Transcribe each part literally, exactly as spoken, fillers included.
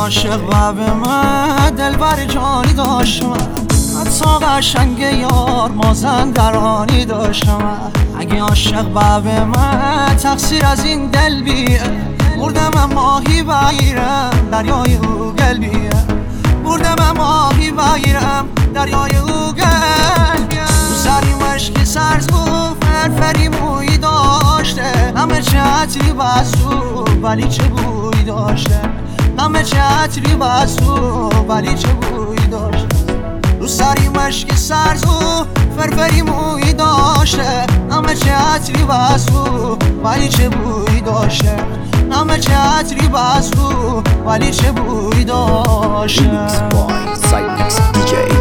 عاشق و به من دلبر جانی داشتم، حتی قشنگ یار مازندرانی داشتم. اگه عاشق و به من تقصیر از این دل بیه، بردم ماهی بگیرم دریای او گل بیه، بردم ماهی بگیرم دریای او گل بیه. تو سری مشکی سرزو فرفری موی داشته، همه چه عطری بسو ولی چه بوی داشته، همه چه عطری بسو ولی چه بوی داشته. رو سری مشکی سرزو فرفری موی داشته، همه چه عطری بسو ولی چه بوی داشته، همه چه عطری بسو ولی چه بوی داشته. Remix by Cybex دی جی.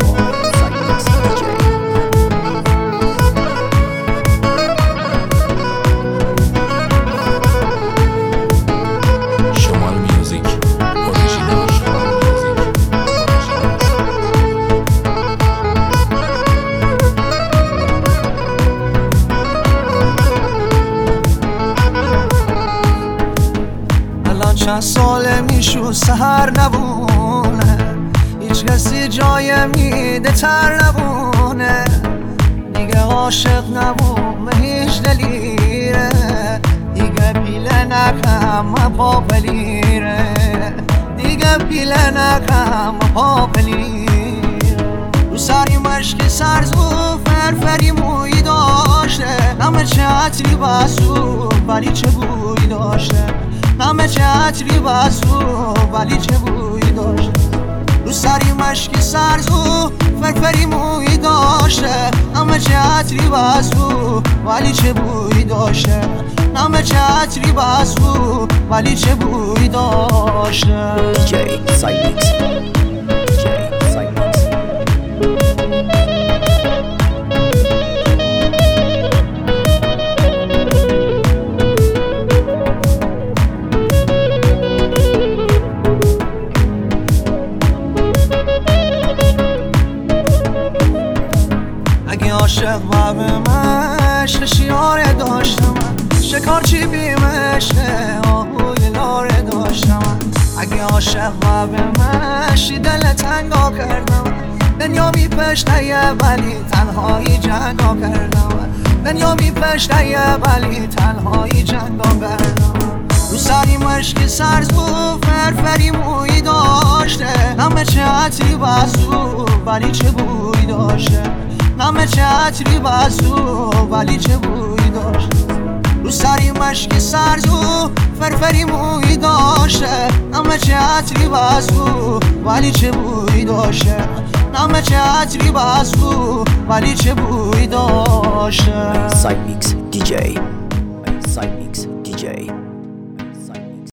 چند ساله میشو سهر نبونه، هیچ کسی جای میده تر نبونه. دیگه عاشق نبوم هیچ دلیره، دیگه پیله نکم پا پلیره، دیگه پیله نکم پا پلیره. رو سری مشکی سرزو فرفری موی داشته، همه چه عطری بسو ولی چه بوی داشته، همه چه عطری بسو ولی چه بوی داشته. رو سری مشکی سرزو فرفری موی داشته، همه چه عطری بسو ولی چه بوی داشته، همه چه عطری بسو ولی چه بوی داشته. دی جی Cybex. دی جی Cybex. عاشق و به مشت شیاره داشتم، شکارچی بیمشته آهوی لاره داشتم. اگه عاشق و به مشتی دل تنگا کردم، دنیا بی پشته ولی تنهایی جنگا کردم، دنیا بی پشته ولی تنهایی جنگا کردم. رو سری مشکی سرزو فرفری موی داشته، همه چه عطری بسو ولی چه بوی داشته، همه چه عطری بسو ولی چه بوی داشته. رو سری مشکی سرزو فرفری موی داشته، همه چه عطری بسو ولی چه بوی داشته، همه چه عطری بسو ولی چه بوی داشته. Cybex دی جی. Cybex دی جی.